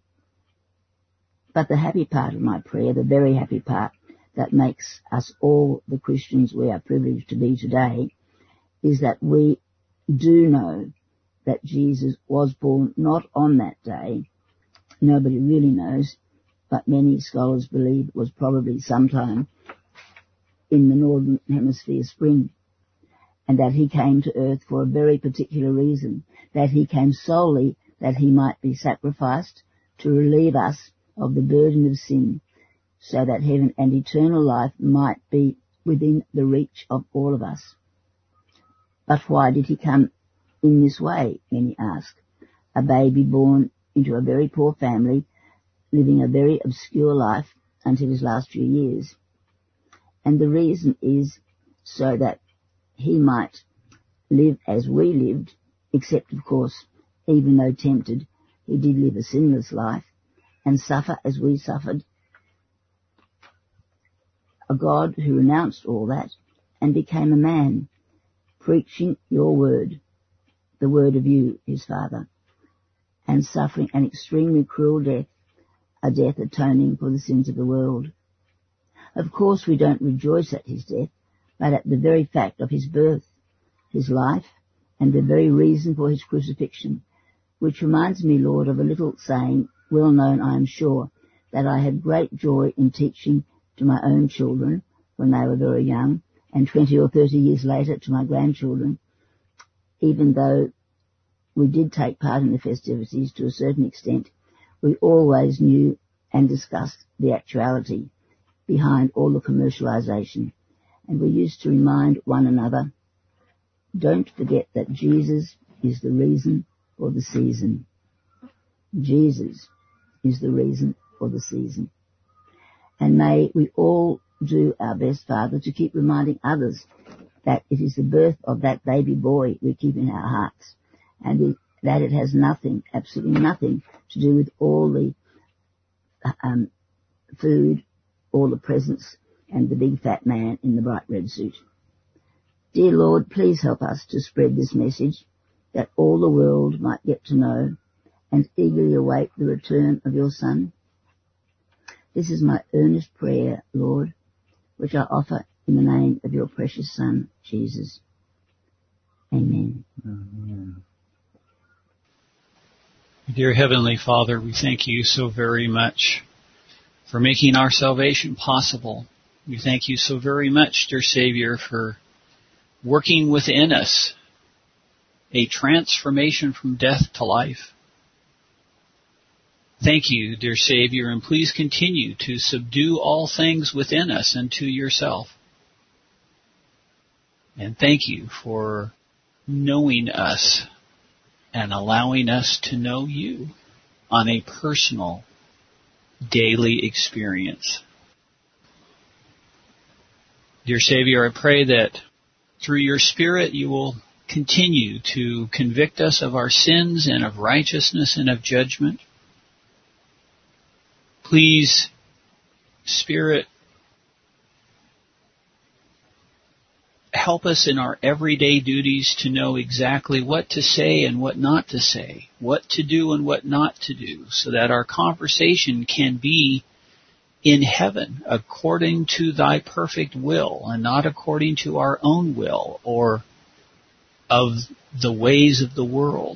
But the happy part of my prayer, the very happy part that makes us all the Christians we are privileged to be today, is that we do know that Jesus was born not on that day. Nobody really knows, but many scholars believe it was probably sometime in the Northern Hemisphere spring, and that he came to earth for a very particular reason, that he came solely that he might be sacrificed to relieve us of the burden of sin, so that heaven and eternal life might be within the reach of all of us. But why did he come in this way, many ask? A baby born into a very poor family, living a very obscure life until his last few years. And the reason is so that he might live as we lived, except, of course, even though tempted, he did live a sinless life and suffer as we suffered. A God who renounced all that and became a man, preaching your word, the word of you, his Father, and suffering an extremely cruel death, a death atoning for the sins of the world. Of course, we don't rejoice at his death, but at the very fact of his birth, his life, and the very reason for his crucifixion, which reminds me, Lord, of a little saying, well known, I am sure, that I had great joy in teaching to my own children when they were very young, and 20 or 30 years later to my grandchildren, even though we did take part in the festivities to a certain extent, we always knew and discussed the actuality behind all the commercialisation. And we used to remind one another, don't forget that Jesus is the reason for the season. Jesus is the reason for the season. And may we all do our best, Father, to keep reminding others that it is the birth of that baby boy we keep in our hearts, and that it has nothing, absolutely nothing, to do with all the food, all the presents, and the big fat man in the bright red suit. Dear Lord, please help us to spread this message that all the world might get to know and eagerly await the return of your Son. This is my earnest prayer, Lord, which I offer in the name of your precious Son, Jesus. Amen. Amen. Dear Heavenly Father, we thank you so very much for making our salvation possible. We thank you so very much, dear Savior, for working within us a transformation from death to life. Thank you, dear Savior, and please continue to subdue all things within us unto yourself. And thank you for knowing us and allowing us to know you on a personal, daily experience. Dear Savior, I pray that through your Spirit you will continue to convict us of our sins and of righteousness and of judgment. Please, Spirit, help us in our everyday duties to know exactly what to say and what not to say, what to do and what not to do, so that our conversation can be in heaven according to thy perfect will and not according to our own will or of the ways of the world.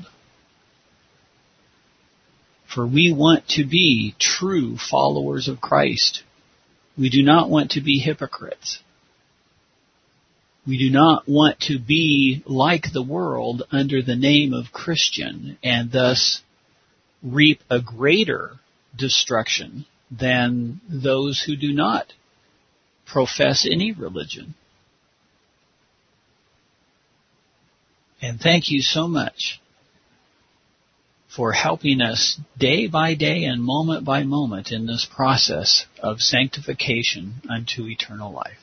For we want to be true followers of Christ. We do not want to be hypocrites. We do not want to be like the world under the name of Christian and thus reap a greater destruction than those who do not profess any religion. And thank you so much for helping us day by day and moment by moment in this process of sanctification unto eternal life.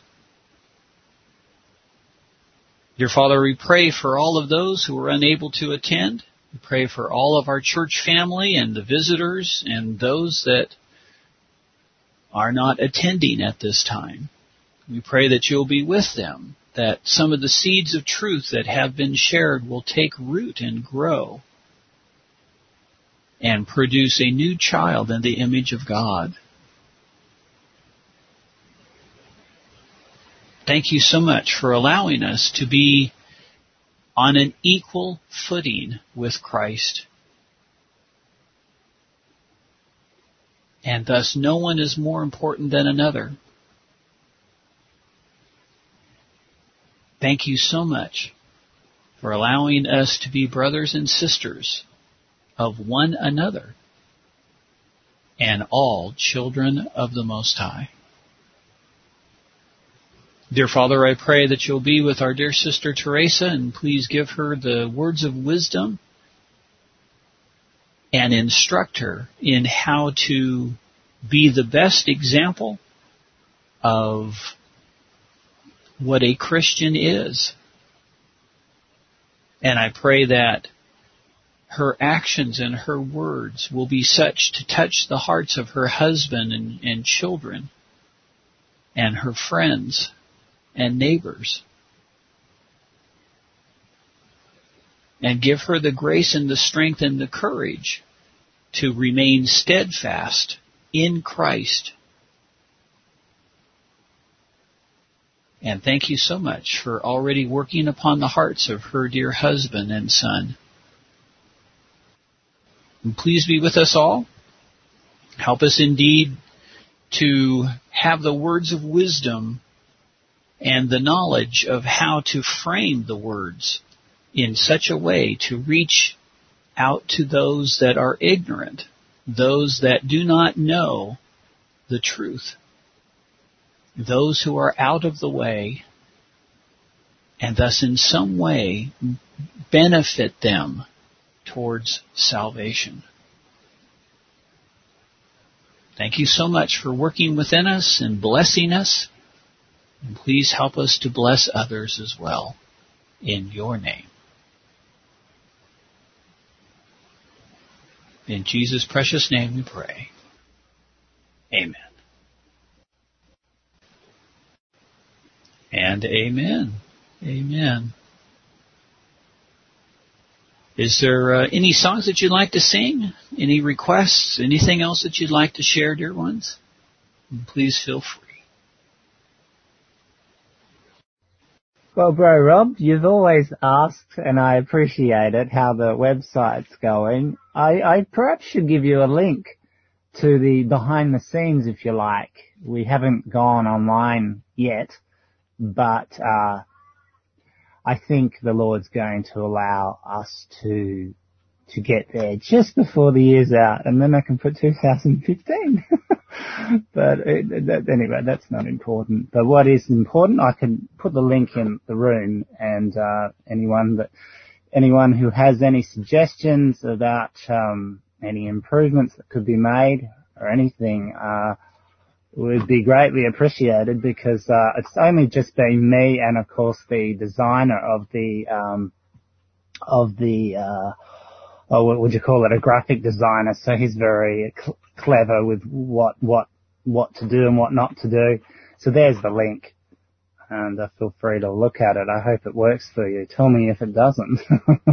Dear Father, we pray for all of those who are unable to attend. We pray for all of our church family and the visitors and those that are not attending at this time. We pray that you'll be with them, that some of the seeds of truth that have been shared will take root and grow and produce a new child in the image of God. Thank you so much for allowing us to be on an equal footing with Christ. And thus no one is more important than another. Thank you so much for allowing us to be brothers and sisters of one another and all children of the Most High. Dear Father, I pray that you'll be with our dear sister Teresa and please give her the words of wisdom and instruct her in how to be the best example of what a Christian is. And I pray that her actions and her words will be such to touch the hearts of her husband and children and her friends and neighbors. And give her the grace and the strength and the courage to remain steadfast in Christ. And thank you so much for already working upon the hearts of her dear husband and son. And please be with us all. Help us indeed to have the words of wisdom and the knowledge of how to frame the words in such a way to reach out to those that are ignorant, those that do not know the truth, those who are out of the way, and thus in some way benefit them towards salvation. Thank you so much for working within us and blessing us. And please help us to bless others as well in your name. In Jesus' precious name we pray. Amen. And amen. Amen. Is there any songs that you'd like to sing? Any requests? Anything else that you'd like to share, dear ones? Please feel free. Well, Bro Rob, you've always asked, and I appreciate it, how the website's going. I perhaps should give you a link to the behind the scenes, if you like. We haven't gone online yet, but I think the Lord's going to allow us to get there just before the year's out, and then I can put 2015. But anyway, that's not important. But what is important, I can put the link in the room, and anyone who has any suggestions about any improvements that could be made or anything would be greatly appreciated, because it's only just been me and of course the designer of the what would you call it, a graphic designer, so he's very clever with what to do and what not to do. So there's the link, and feel free to look at it. I hope it works for you. Tell me if it doesn't.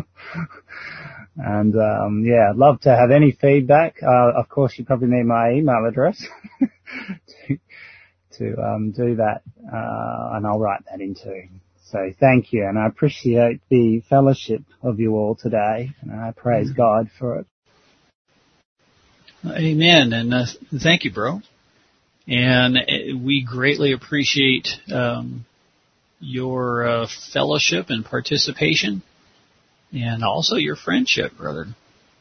And I'd love to have any feedback. Of course, you probably need my email address to do that, and I'll write that in too. So thank you, and I appreciate the fellowship of you all today, and I praise God for it. Amen, and thank you, bro. And we greatly appreciate your fellowship and participation, and also your friendship, brother.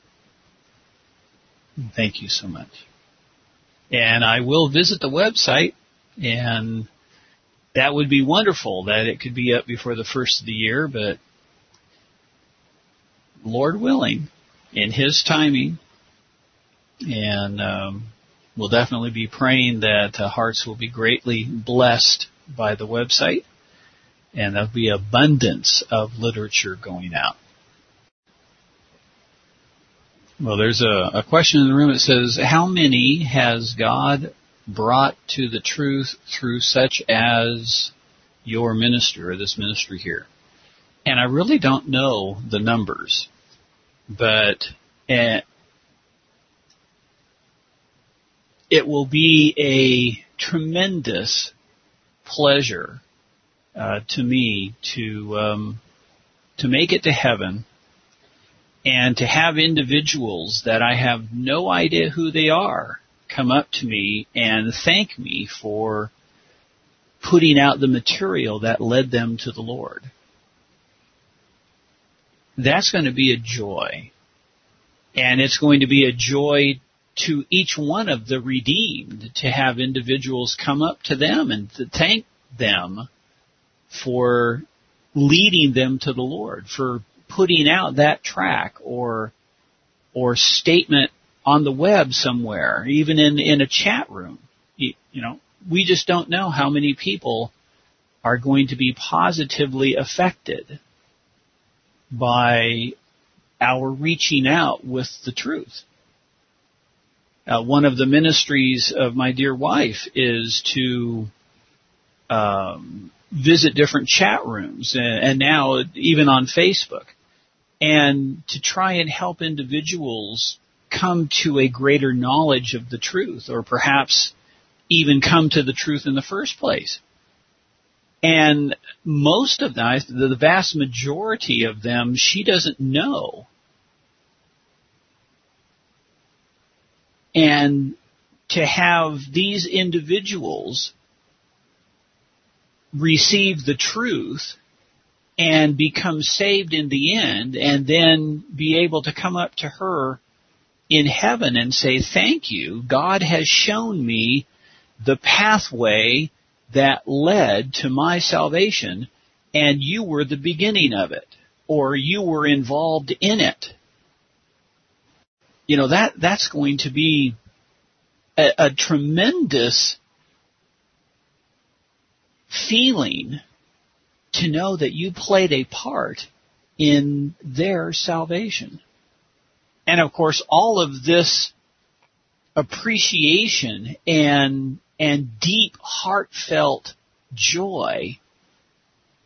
Thank you so much. And I will visit the website, and that would be wonderful that it could be up before the first of the year, but Lord willing, in His timing, and we'll definitely be praying that hearts will be greatly blessed by the website, and there'll be abundance of literature going out. Well, there's a question in the room that says, how many has God brought to the truth through such as your ministry, or this ministry here? And I really don't know the numbers, but it will be a tremendous pleasure to me to make it to heaven, and to have individuals that I have no idea who they are come up to me and thank me for putting out the material that led them to the Lord. That's going to be a joy. And it's going to be a joy to each one of the redeemed to have individuals come up to them and to thank them for leading them to the Lord, for putting out that track or statement on the web somewhere, even in a chat room. You know, we just don't know how many people are going to be positively affected by our reaching out with the truth. One of the ministries of my dear wife is to visit different chat rooms, and now even on Facebook, and to try and help individuals come to a greater knowledge of the truth, or perhaps even come to the truth in the first place. And most of them, the vast majority of them, she doesn't know. And to have these individuals receive the truth and become saved in the end, and then be able to come up to her in heaven and say, thank you, God has shown me the pathway that led to my salvation, and you were the beginning of it, or you were involved in it. You know, that's going to be a tremendous feeling to know that you played a part in their salvation. And of course, all of this appreciation and deep heartfelt joy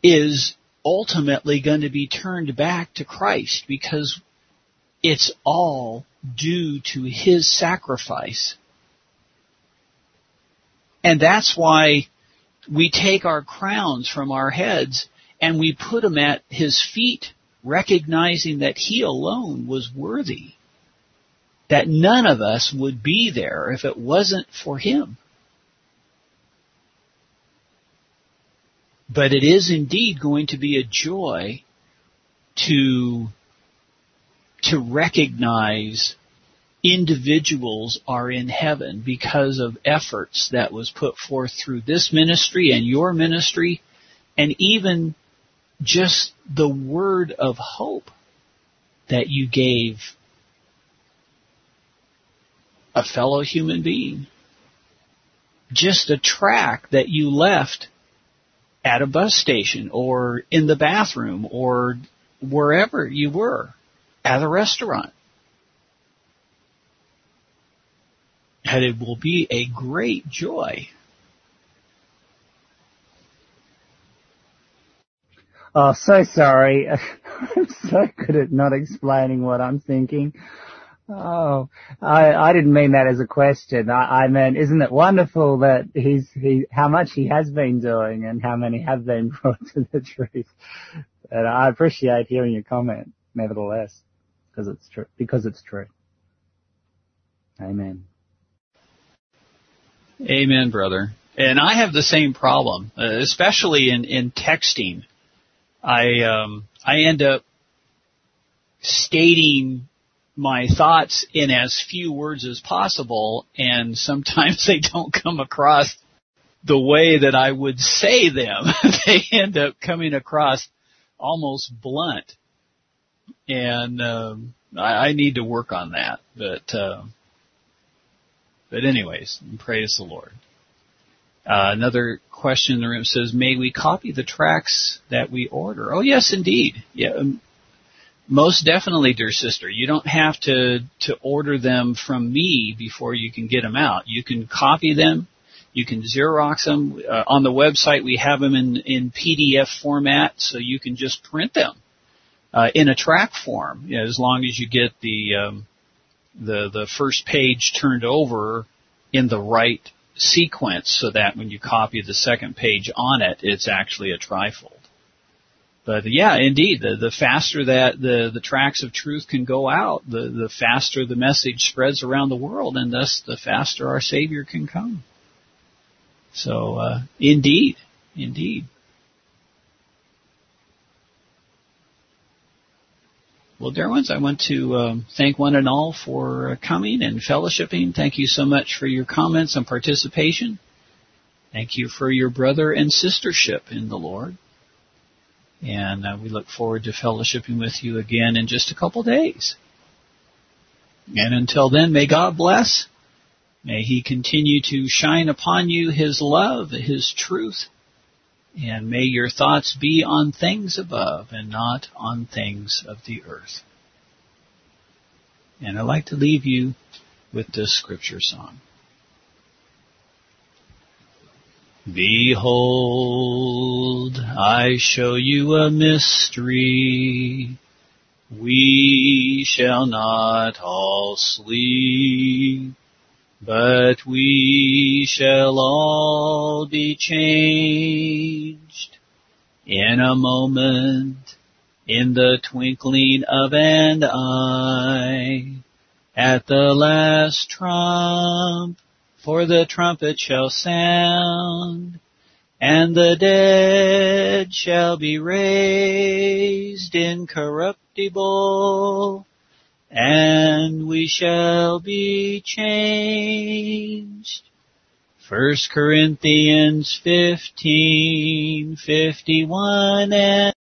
is ultimately going to be turned back to Christ, because it's all due to His sacrifice. And that's why we take our crowns from our heads and we put them at His feet, recognizing that He alone was worthy, that none of us would be there if it wasn't for Him. But it is indeed going to be a joy to recognize individuals are in heaven because of efforts that was put forth through this ministry and your ministry, and even just the word of hope that you gave a fellow human being. Just a tract that you left at a bus station or in the bathroom or wherever you were, at a restaurant. And it will be a great joy. Oh, so sorry. I'm so good at not explaining what I'm thinking. Oh, I didn't mean that as a question. I meant, isn't it wonderful that how much he has been doing and how many have been brought to the truth? And I appreciate hearing your comment, nevertheless, because it's true. Amen. Amen, brother. And I have the same problem, especially in texting. I end up stating my thoughts in as few words as possible, and sometimes they don't come across the way that I would say them. They end up coming across almost blunt, and I need to work on that. But anyways, praise the Lord. Another question in the room says, may we copy the tracts that we order? Oh, yes, indeed. Yeah, most definitely, dear sister. You don't have to order them from me before you can get them out. You can copy them. You can Xerox them. On the website, we have them in PDF format, so you can just print them in a tract form, as long as you get the first page turned over in the right sequence, so that when you copy the second page on it, it's actually a trifold. But yeah, indeed, the faster that the tracts of truth can go out, the faster the message spreads around the world, and thus the faster our Savior can come. So, indeed. Well, dear ones, I want to thank one and all for coming and fellowshipping. Thank you so much for your comments and participation. Thank you for your brother and sistership in the Lord. And we look forward to fellowshipping with you again in just a couple days. And until then, may God bless. May He continue to shine upon you His love, His truth. And may your thoughts be on things above and not on things of the earth. And I'd like to leave you with this scripture song. Behold, I show you a mystery. We shall not all sleep, but we shall all be changed in a moment, in the twinkling of an eye, at the last trump, for the trumpet shall sound, and the dead shall be raised incorruptible, and we shall be changed. 1 Corinthians 15:51 and